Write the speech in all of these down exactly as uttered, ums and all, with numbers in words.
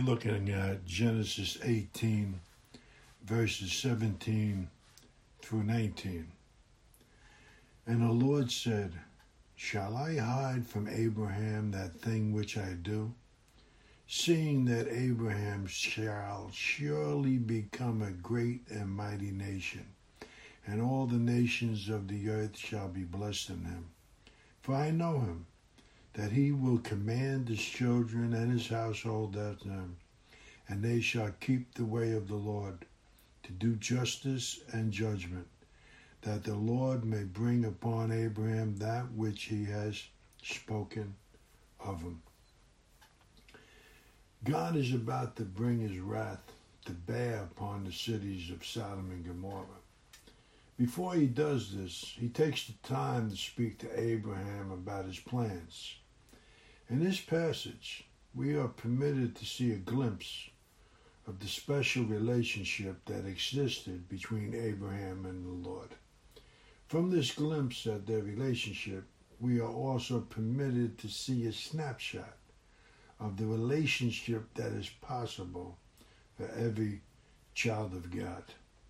Looking at Genesis eighteen, verses seventeen through nineteen. And the Lord said, Shall I hide from Abraham that thing which I do, seeing that Abraham shall surely become a great and mighty nation, and all the nations of the earth shall be blessed in him? For I know him, that he will command his children and his household after him, and they shall keep the way of the Lord, to do justice and judgment, that the Lord may bring upon Abraham that which he has spoken of him. God is about to bring his wrath to bear upon the cities of Sodom and Gomorrah. Before he does this, he takes the time to speak to Abraham about his plans. In this passage, we are permitted to see a glimpse of the special relationship that existed between Abraham and the Lord. From this glimpse at their relationship, we are also permitted to see a snapshot of the relationship that is possible for every child of God.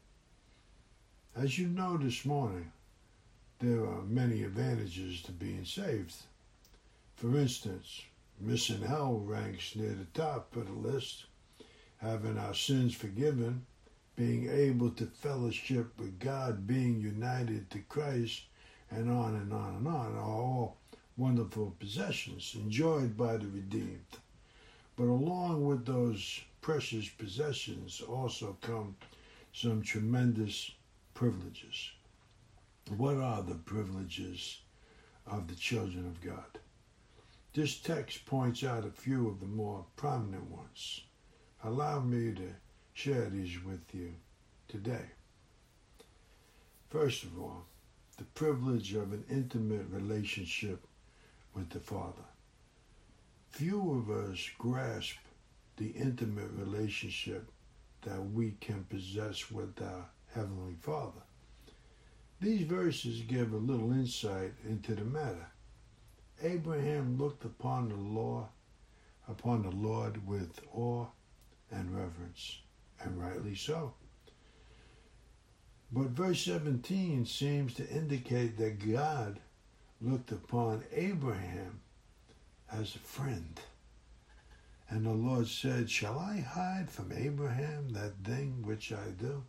As you know this morning, there are many advantages to being saved. For instance, missing hell ranks near the top of the list. Having our sins forgiven, being able to fellowship with God, being united to Christ, and on and on and on, are all wonderful possessions enjoyed by the redeemed. But along with those precious possessions also come some tremendous privileges. What are the privileges of the children of God? This text points out a few of the more prominent ones. Allow me to share these with you today. First of all, the privilege of an intimate relationship with the Father. Few of us grasp the intimate relationship that we can possess with our Heavenly Father. These verses give a little insight into the matter. Abraham looked upon the law, upon the Lord with awe and reverence, and rightly so. But verse seventeen seems to indicate that God looked upon Abraham as a friend. And the Lord said, Shall I hide from Abraham that thing which I do?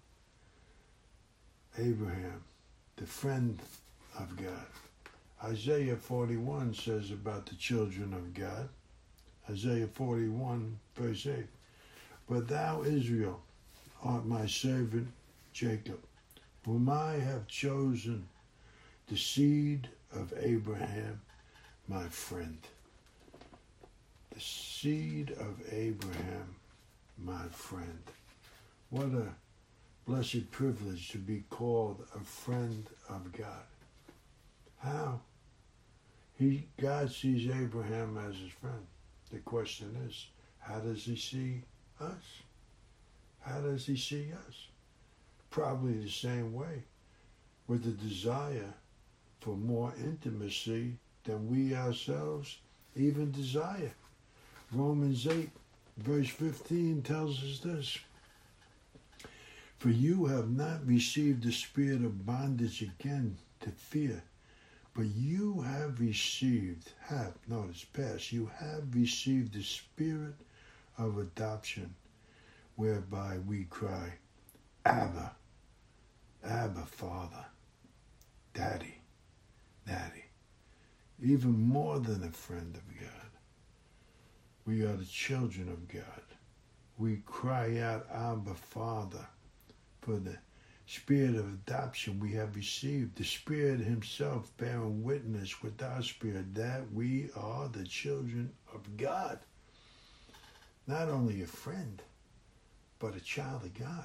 Abraham, the friend of God. Isaiah forty-one says about the children of God. Isaiah forty-one, verse eight. But thou, Israel, art my servant Jacob, whom I have chosen, the seed of Abraham, my friend. The seed of Abraham, my friend. What a blessed privilege to be called a friend of God. How? He, God sees Abraham as his friend. The question is, how does he see us? How does he see us? Probably the same way, with a desire for more intimacy than we ourselves even desire. Romans eight, verse fifteen tells us this. For you have not received the spirit of bondage again to fear, but you have received, have, notice past, you have received the spirit of adoption, whereby we cry, Abba, Abba, Father, Daddy, Daddy. Even more than a friend of God. We are the children of God. We cry out, Abba, Father, for the spirit of adoption we have received, the Spirit himself bearing witness with our spirit that we are the children of God. Not only a friend, but a child of God.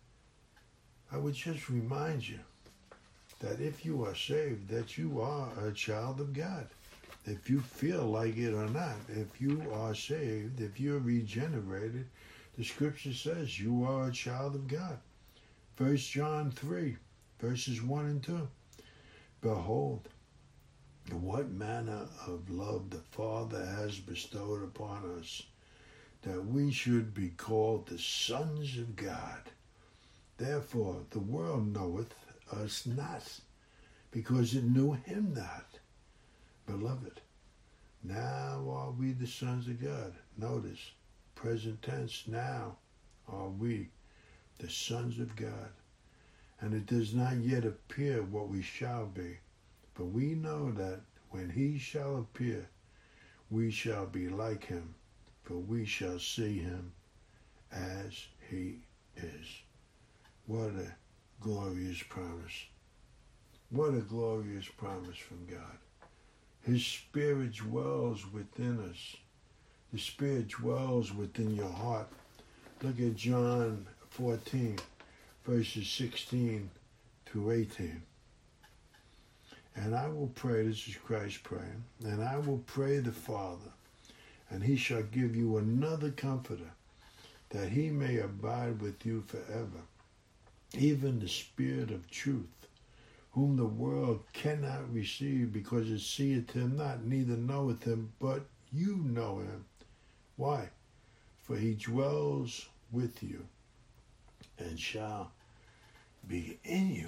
I would just remind you that if you are saved, that you are a child of God. If you feel like it or not, if you are saved, if you're regenerated, the scripture says you are a child of God. First John three, verses one and two. Behold, what manner of love the Father has bestowed upon us, that we should be called the sons of God. Therefore the world knoweth us not, because it knew him not. Beloved, now are we the sons of God. Notice, present tense, now are we the sons of God. And it does not yet appear what we shall be. But we know that when he shall appear, we shall be like him, for we shall see him as he is. What a glorious promise. What a glorious promise from God. His Spirit dwells within us. The Spirit dwells within your heart. Look at John fourteen, verses sixteen through eighteen. And I will pray, this is Christ praying, and I will pray the Father, and he shall give you another comforter, that he may abide with you forever, even the Spirit of truth, whom the world cannot receive, because it seeth him not, neither knoweth him, but you know him. Why? For he dwells with you, and shall be in you.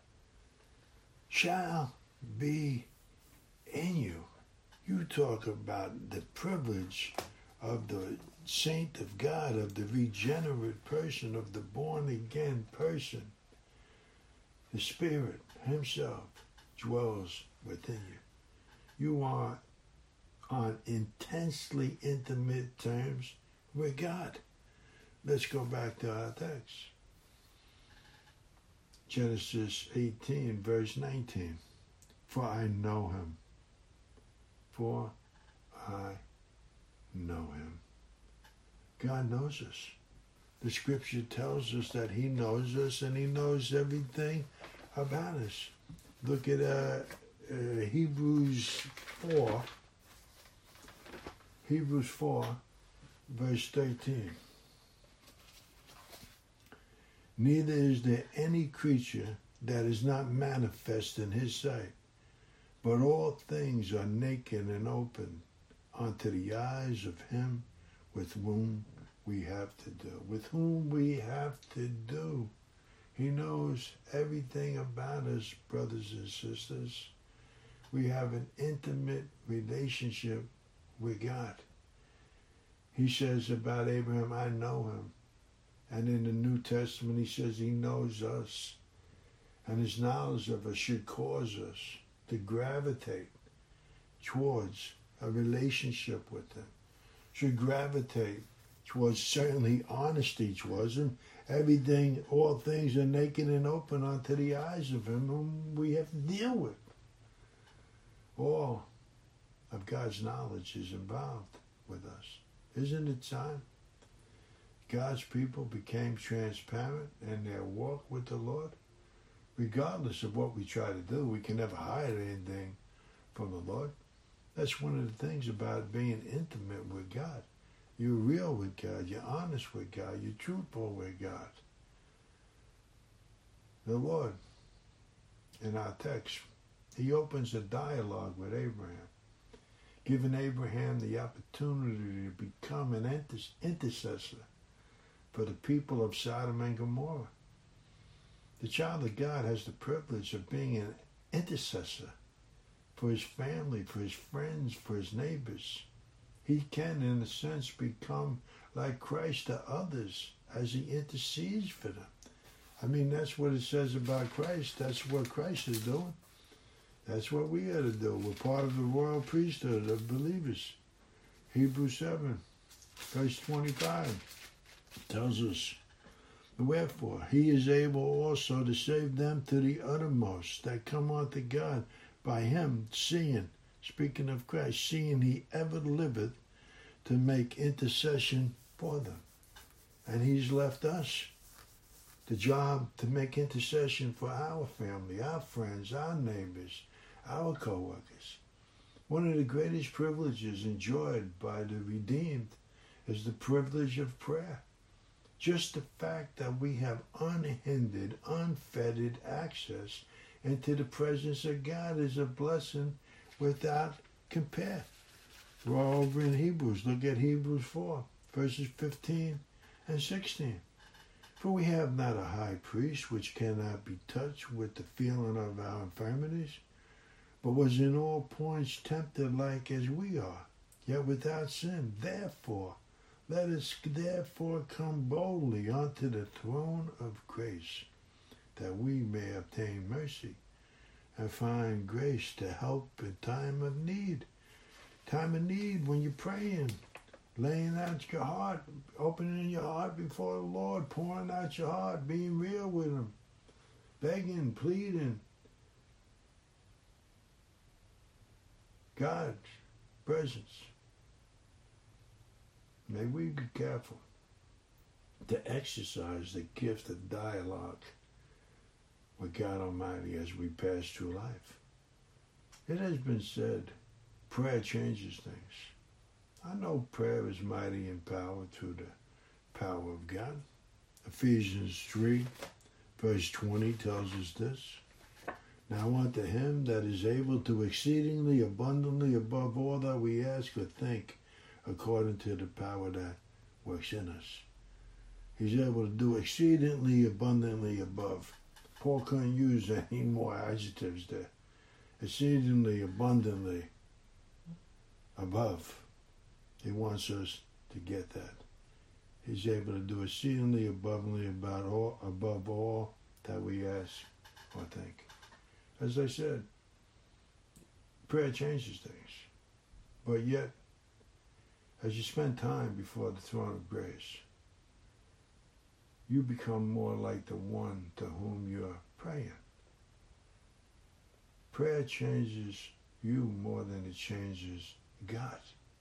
Shall be in you. You talk about the privilege of the saint of God, of the regenerate person, of the born-again person. The Spirit himself dwells within you. You are on intensely intimate terms with God. Let's go back to our text. Genesis eighteen, verse nineteen. For I know him. For I know him. God knows us. The scripture tells us that he knows us and he knows everything about us. Look at uh, uh, Hebrews four. Hebrews four, verse thirteen. Neither is there any creature that is not manifest in his sight, but all things are naked and open unto the eyes of him with whom we have to do. With whom we have to do. He knows everything about us, brothers and sisters. We have an intimate relationship with God. He says about Abraham, I know him. And in the New Testament, he says he knows us. And his knowledge of us should cause us to gravitate towards a relationship with him. Should gravitate towards certainly honesty towards him. Everything, all things are naked and open unto the eyes of him whom we have to deal with. All of God's knowledge is involved with us. Isn't it time God's people became transparent in their walk with the Lord? Regardless of what we try to do, we can never hide anything from the Lord. That's one of the things about being intimate with God. You're real with God. You're honest with God. You're truthful with God. The Lord, in our text, he opens a dialogue with Abraham, giving Abraham the opportunity to become an inter- intercessor for the people of Sodom and Gomorrah. The child of God has the privilege of being an intercessor for his family, for his friends, for his neighbors. He can, in a sense, become like Christ to others as he intercedes for them. I mean, that's what it says about Christ. That's what Christ is doing. That's what we are to do. We're part of the royal priesthood of believers. Hebrews seven, verse twenty-five tells us, wherefore he is able also to save them to the uttermost that come unto God by him, seeing, speaking of Christ, seeing he ever liveth to make intercession for them. And he's left us the job to make intercession for our family, our friends, our neighbors, our co-workers. One of the greatest privileges enjoyed by the redeemed is the privilege of prayer. Just the fact that we have unhindered, unfettered access into the presence of God is a blessing without compare. We're over in Hebrews. Look at Hebrews four, verses fifteen and sixteen. For we have not a high priest which cannot be touched with the feeling of our infirmities, but was in all points tempted like as we are, yet without sin. Therefore, let us therefore come boldly unto the throne of grace, that we may obtain mercy and find grace to help in time of need. Time of need when you're praying, laying out your heart, opening your heart before the Lord, pouring out your heart, being real with Him, begging, pleading. God's presence. May we be careful to exercise the gift of dialogue with God Almighty as we pass through life. It has been said, prayer changes things. I know prayer is mighty in power through the power of God. Ephesians three, verse twenty tells us this. Now unto Him that is able to exceedingly abundantly above all that we ask or think, according to the power that works in us. He's able to do exceedingly abundantly above. Paul couldn't use any more adjectives there. Exceedingly abundantly above. He wants us to get that. He's able to do exceedingly abundantly about all, above all that we ask or think. As I said, prayer changes things. But yet, as you spend time before the throne of grace, you become more like the one to whom you're praying. Prayer changes you more than it changes God.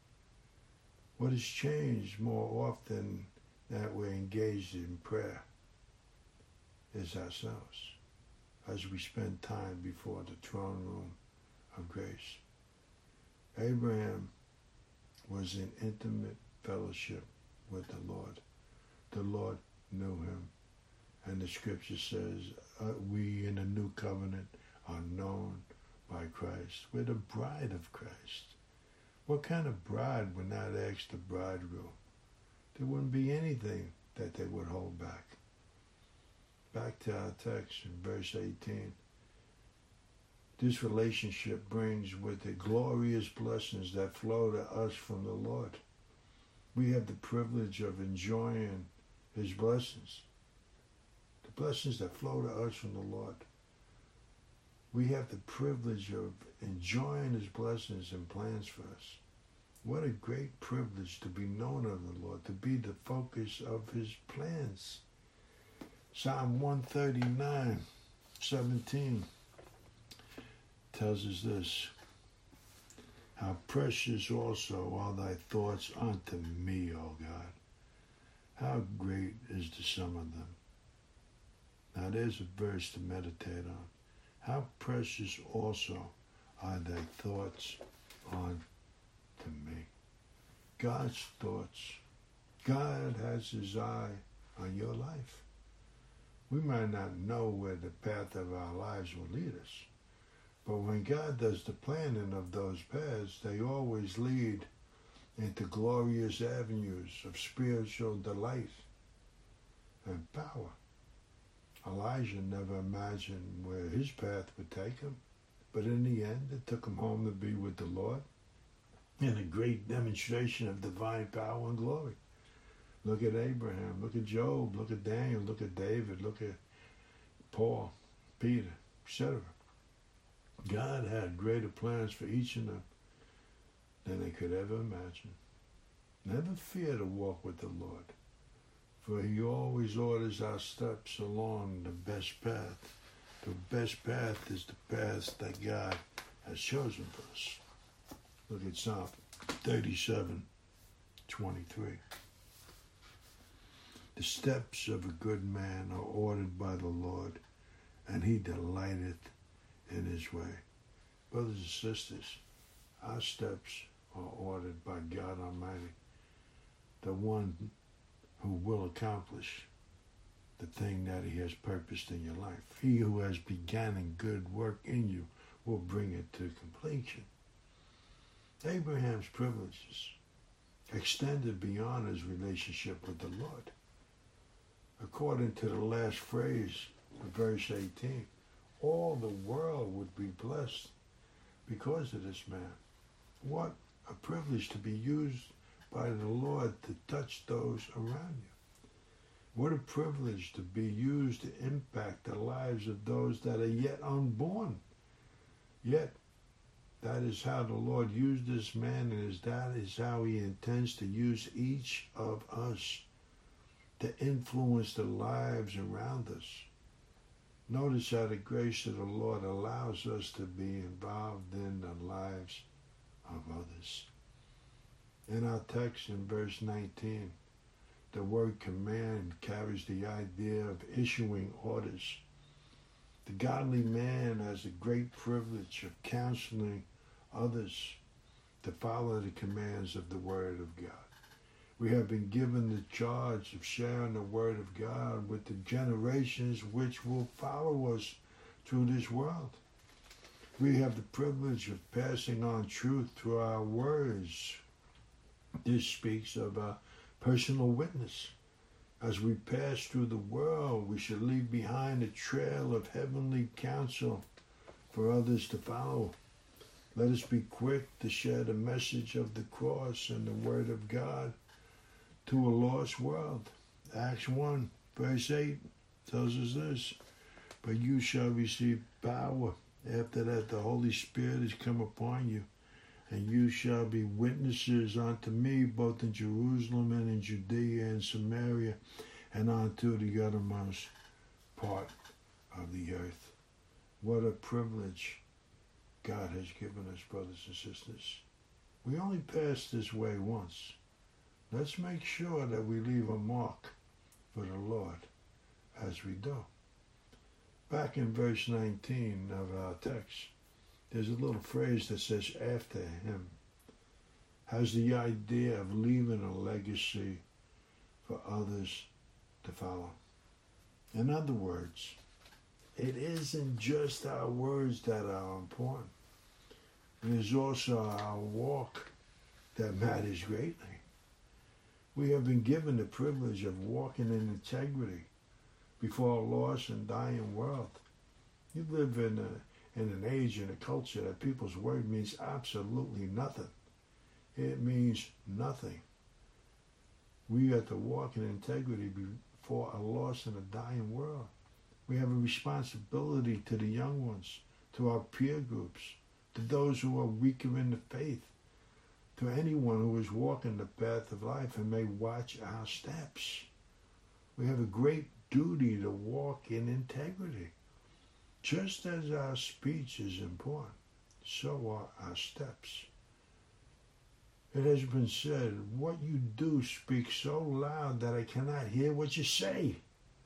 What has changed more often that we're engaged in prayer is ourselves, as we spend time before the throne room of grace. Abraham was in intimate fellowship with the Lord. The Lord knew him. And the scripture says, uh, we in the new covenant are known by Christ. We're the bride of Christ. What kind of bride would not ask the bridegroom? There wouldn't be anything that they would hold back. Back to our text in verse eighteen. This relationship brings with it glorious blessings that flow to us from the Lord. We have the privilege of enjoying His blessings. The blessings that flow to us from the Lord. We have the privilege of enjoying His blessings and plans for us. What a great privilege to be known of the Lord, to be the focus of His plans. Psalm one thirty-nine, seventeen tells us this. How precious also are thy thoughts unto me, O God. How great is the sum of them. Now there's a verse to meditate on. How precious also are thy thoughts unto me. God's thoughts. God has His eye on your life. We might not know where the path of our lives will lead us, but when God does the planning of those paths, they always lead into glorious avenues of spiritual delight and power. Elijah never imagined where his path would take him, but in the end, it took him home to be with the Lord in a great demonstration of divine power and glory. Look at Abraham, look at Job, look at Daniel, look at David, look at Paul, Peter, et cetera. God had greater plans for each of them than they could ever imagine. Never fear to walk with the Lord, for He always orders our steps along the best path. The best path is the path that God has chosen for us. Look at Psalm thirty-seven, twenty-three. The steps of a good man are ordered by the Lord, and He delighteth in His way. Brothers and sisters, our steps are ordered by God Almighty, the one who will accomplish the thing that He has purposed in your life. He who has begun a good work in you will bring it to completion. Abraham's privileges extended beyond his relationship with the Lord. According to the last phrase of verse eighteen, all the world would be blessed because of this man. What a privilege to be used by the Lord to touch those around you. What a privilege to be used to impact the lives of those that are yet unborn. Yet, that is how the Lord used this man, and that is how he intends to use each of us to influence the lives around us. Notice how the grace of the Lord allows us to be involved in the lives of others. In our text in verse nineteen, the word command carries the idea of issuing orders. The godly man has the great privilege of counseling others to follow the commands of the Word of God. We have been given the charge of sharing the Word of God with the generations which will follow us through this world. We have the privilege of passing on truth through our words. This speaks of a personal witness. As we pass through the world, we should leave behind a trail of heavenly counsel for others to follow. Let us be quick to share the message of the cross and the Word of God to a lost world. Acts one, verse eight tells us this, but you shall receive power. After that, the Holy Spirit has come upon you, and you shall be witnesses unto me, both in Jerusalem and in Judea and Samaria, and unto the uttermost part of the earth. What a privilege God has given us, brothers and sisters. We only pass this way once. Let's make sure that we leave a mark for the Lord as we do. Back in verse nineteen of our text, there's a little phrase that says, after him, has the idea of leaving a legacy for others to follow. In other words, it isn't just our words that are important. It is also our walk that matters greatly. We have been given the privilege of walking in integrity before a lost and dying world. You live in, a, in an age and a culture that people's word means absolutely nothing. It means nothing. We have to walk in integrity before a lost and a dying world. We have a responsibility to the young ones, to our peer groups, to those who are weaker in the faith, to anyone who is walking the path of life and may watch our steps. We have a great duty to walk in integrity. Just as our speech is important, so are our steps. It has been said, what you do speaks so loud that I cannot hear what you say.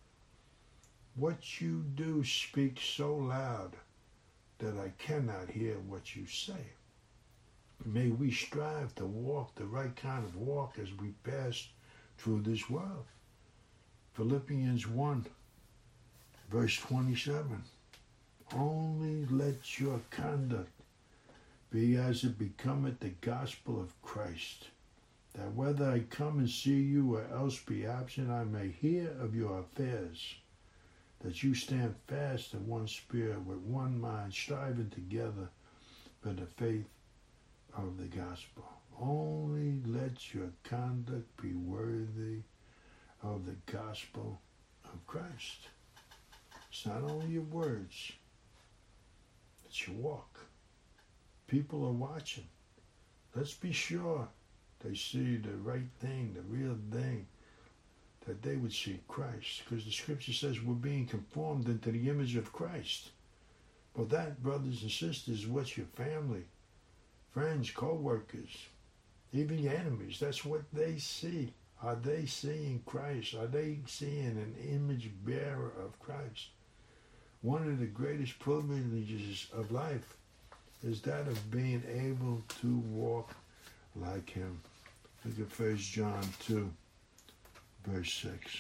What you do speaks so loud that I cannot hear what you say. May we strive to walk the right kind of walk as we pass through this world. Philippians one, verse twenty-seven. Only let your conduct be as it becometh the gospel of Christ, that whether I come and see you or else be absent, I may hear of your affairs, that you stand fast in one spirit, with one mind, striving together for the faith of the gospel. Only let your conduct be worthy of the gospel of Christ. It's not only your words, it's your walk. People are watching. Let's be sure they see the right thing, the real thing, that they would see Christ. Because the scripture says we're being conformed into the image of Christ. But that, brothers and sisters, is what your family, friends, co-workers, even your enemies, that's what they see. Are they seeing Christ? Are they seeing an image bearer of Christ? One of the greatest privileges of life is that of being able to walk like him. Look at First John two, verse six.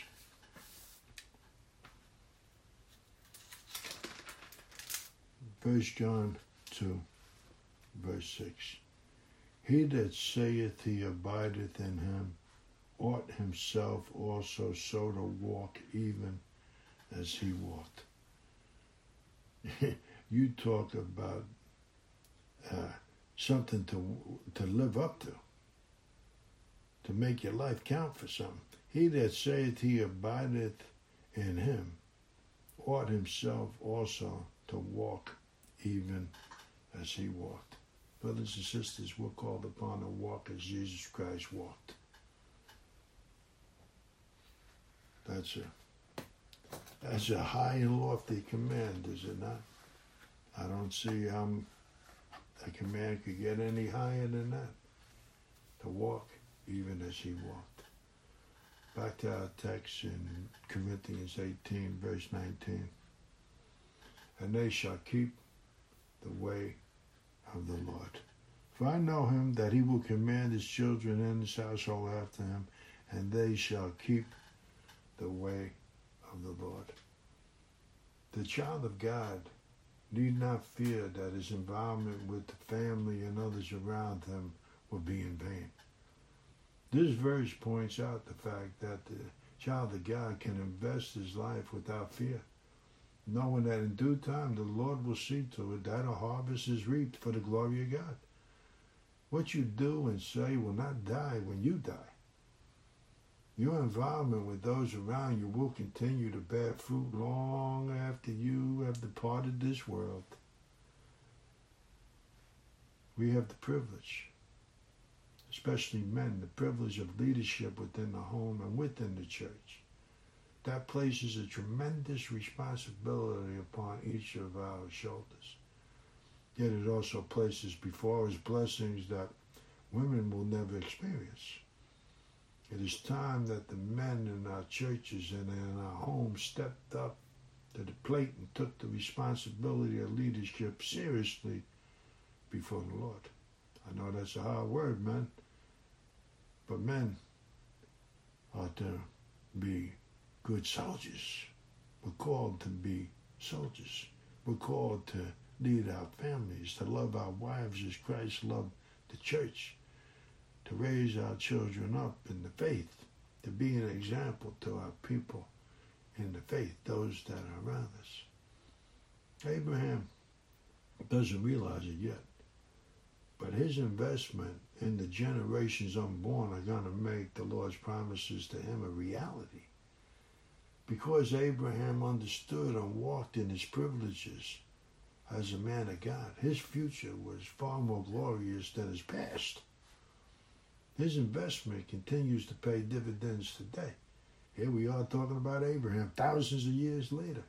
First John two, verse six. He that saith he abideth in him ought himself also so to walk even as he walked. You talk about uh, something to to live up to, to make your life count for something. He that saith he abideth in him ought himself also to walk even as he walked. Brothers and sisters, we're called upon to walk as Jesus Christ walked. That's a, that's a high and lofty command, is it not? I don't see how a command could get any higher than that. To walk even as he walked. Back to our text in Corinthians eighteen, verse nineteen. And they shall keep the way of the Lord. For I know him that he will command his children and his household after him, and they shall keep the way of the Lord. The child of God need not fear that his involvement with the family and others around him will be in vain. This verse points out the fact that the child of God can invest his life without fear, knowing that in due time the Lord will see to it that a harvest is reaped for the glory of God. What you do and say will not die when you die. Your involvement with those around you will continue to bear fruit long after you have departed this world. We have the privilege, especially men, the privilege of leadership within the home and within the church. That places a tremendous responsibility upon each of our shoulders. Yet it also places before us blessings that women will never experience. It is time that the men in our churches and in our homes stepped up to the plate and took the responsibility of leadership seriously before the Lord. I know that's a hard word, man, but men ought to be good soldiers. We're called to be soldiers. We're called to lead our families, to love our wives as Christ loved the church, to raise our children up in the faith, to be an example to our people in the faith, those that are around us. Abraham doesn't realize it yet, but his investment in the generations unborn are going to make the Lord's promises to him a reality. Because Abraham understood and walked in his privileges as a man of God, his future was far more glorious than his past. His investment continues to pay dividends today. Here we are talking about Abraham thousands of years later.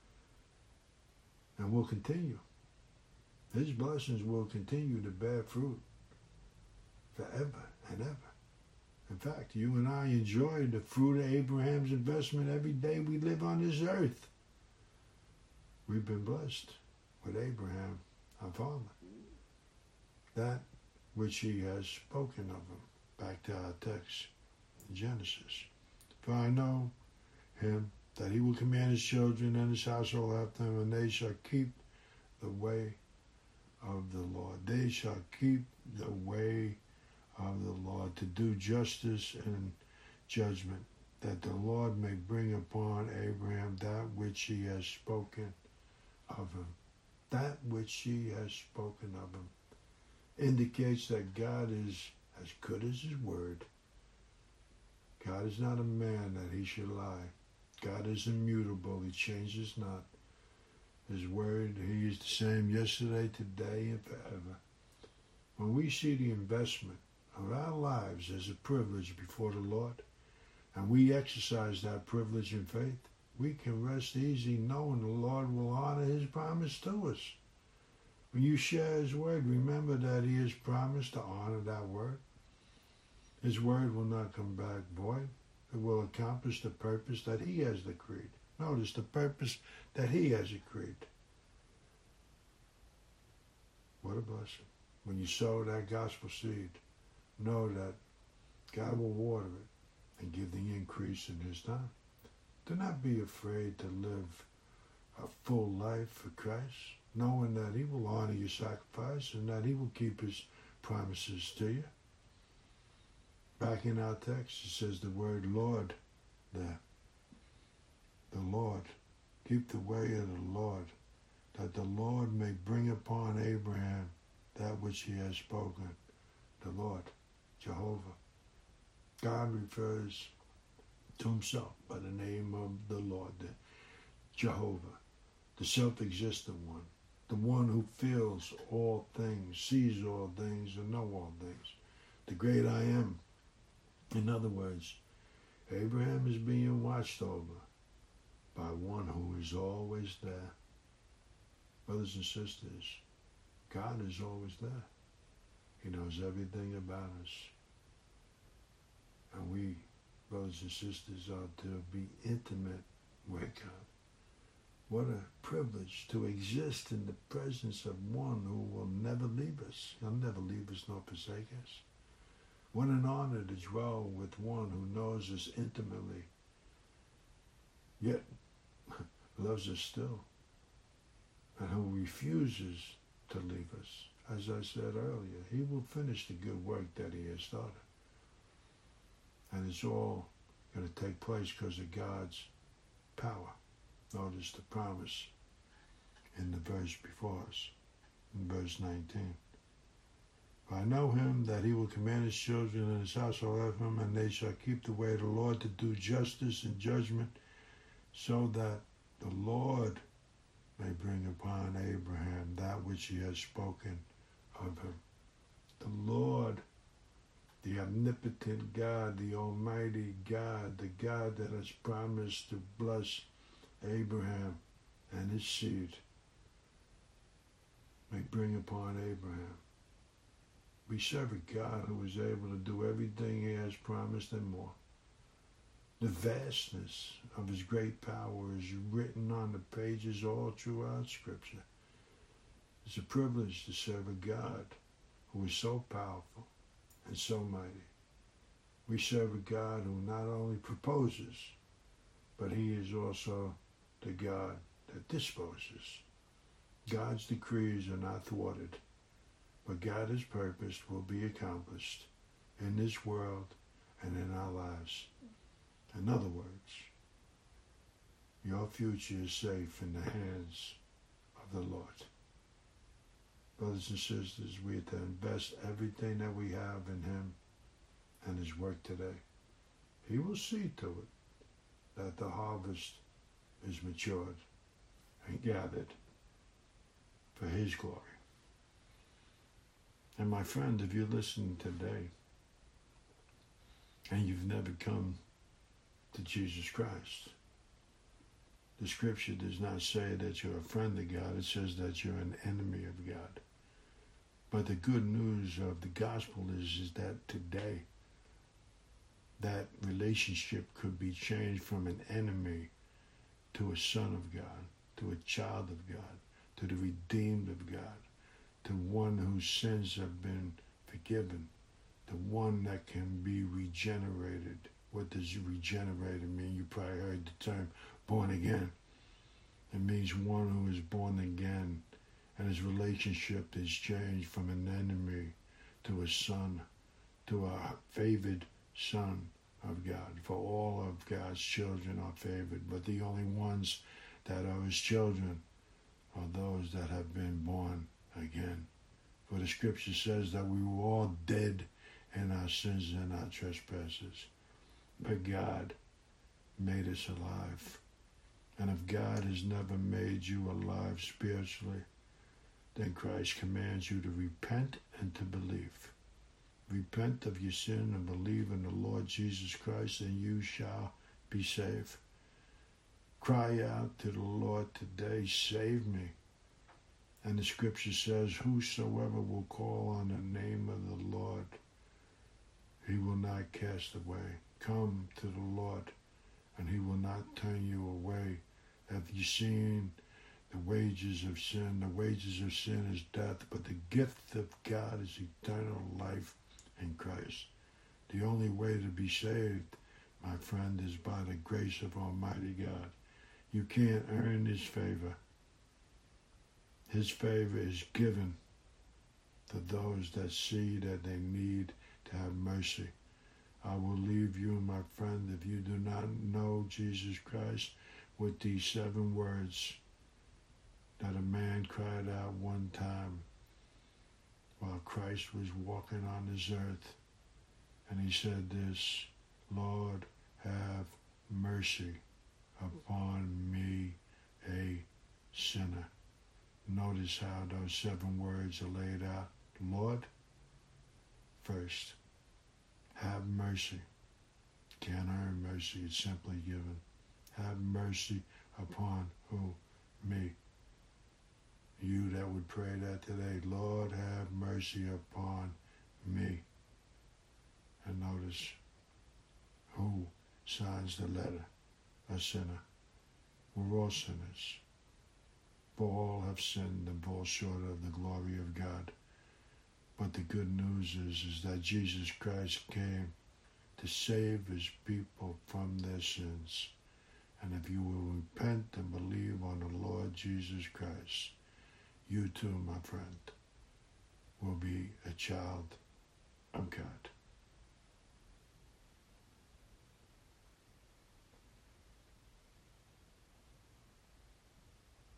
And will continue. His blessings will continue to bear fruit forever and ever. In fact, you and I enjoy the fruit of Abraham's investment every day we live on this earth. We've been blessed with Abraham, our father. That which he has spoken of him. Back to our text in Genesis. For I know him that he will command his children and his household after him, and they shall keep the way of the Lord. They shall keep the way of the Lord to do justice and judgment, that the Lord may bring upon Abraham that which he has spoken of him. That which he has spoken of him indicates that God is as good as his word. God is not a man that he should lie. God is immutable. He changes not. His word, he is the same yesterday, today, and forever. When we see the investment of our lives as a privilege before the Lord, and we exercise that privilege in faith, we can rest easy knowing the Lord will honor his promise to us. When you share his word, remember that he has promised to honor that word. His word will not come back void. It will accomplish the purpose that he has decreed. Notice the purpose that he has decreed. What a blessing. When you sow that gospel seed, know that God will water it and give the increase in his time. Do not be afraid to live a full life for Christ, knowing that he will honor your sacrifice and that he will keep his promises to you. Back in our text, it says the word Lord there. The Lord. Keep the way of the Lord, that the Lord may bring upon Abraham that which he has spoken. The Lord, Jehovah. God refers to himself by the name of the Lord, the Jehovah, the self-existent one, the one who feels all things, sees all things, and know all things, the great I am. In other words, Abraham is being watched over by one who is always there. Brothers and sisters, God is always there. He knows everything about us. And we, brothers and sisters, are to be intimate with God. What a privilege to exist in the presence of one who will never leave us. He'll never leave us nor forsake us. What an honor to dwell with one who knows us intimately, yet loves us still, and who refuses to leave us. As I said earlier, he will finish the good work that he has started. And it's all going to take place because of God's power. Notice the promise in the verse before us, in verse nineteen. For I know him that he will command his children and his household after him, and they shall keep the way of the Lord to do justice and judgment, so that the Lord may bring upon Abraham that which he has spoken of him. The Lord, the omnipotent God, the almighty God, the God that has promised to bless Abraham and his seed, may bring upon Abraham. We serve a God who is able to do everything he has promised and more. The vastness of his great power is written on the pages all throughout Scripture. It's a privilege to serve a God who is so powerful and so mighty. We serve a God who not only proposes, but he is also the God that disposes. God's decrees are not thwarted, but God has purposed will be accomplished in this world and in our lives. In other words, your future is safe in the hands of the Lord. Brothers and sisters, we are to invest everything that we have in him and his work today. He will see to it that the harvest is matured and gathered for his glory. And my friend, if you're listening today and you've never come to Jesus Christ, the scripture does not say that you're a friend of God. It says that you're an enemy of God. But the good news of the gospel is, is that today that relationship could be changed from an enemy to a son of God, to a child of God, to the redeemed of God, to one whose sins have been forgiven, to one that can be regenerated. What does regenerated mean? You probably heard the term born again. It means one who is born again, and his relationship is changed from an enemy to a son, to a favored son of God. For all of God's children are favored, but the only ones that are his children are those that have been born again. For the scripture says that we were all dead in our sins and our trespasses, but God made us alive. And if God has never made you alive spiritually, then Christ commands you to repent and to believe. Repent of your sin and believe in the Lord Jesus Christ, and you shall be saved. Cry out to the Lord today, save me. And the scripture says, whosoever will call on the name of the Lord, he will not cast away. Come to the Lord, and he will not turn you away. Have you seen the wages of sin? The wages of sin is death, but the gift of God is eternal life in Christ. The only way to be saved, my friend, is by the grace of Almighty God. You can't earn his favor. His favor is given for those that see that they need to have mercy. I will leave you, my friend, if you do not know Jesus Christ, with these seven words that a man cried out one time while Christ was walking on this earth. And he said this, Lord, have mercy upon me, a sinner. Notice how those seven words are laid out. Lord, first, have mercy. Can't earn mercy, it's simply given. Have mercy upon who? Me. You that would pray that today, Lord, have mercy upon me. And notice who signs the letter? A sinner. We're all sinners. For all have sinned and fall short of the glory of God. But the good news is, is that Jesus Christ came to save his people from their sins. And if you will repent and believe on the Lord Jesus Christ, you too, my friend, will be a child of God.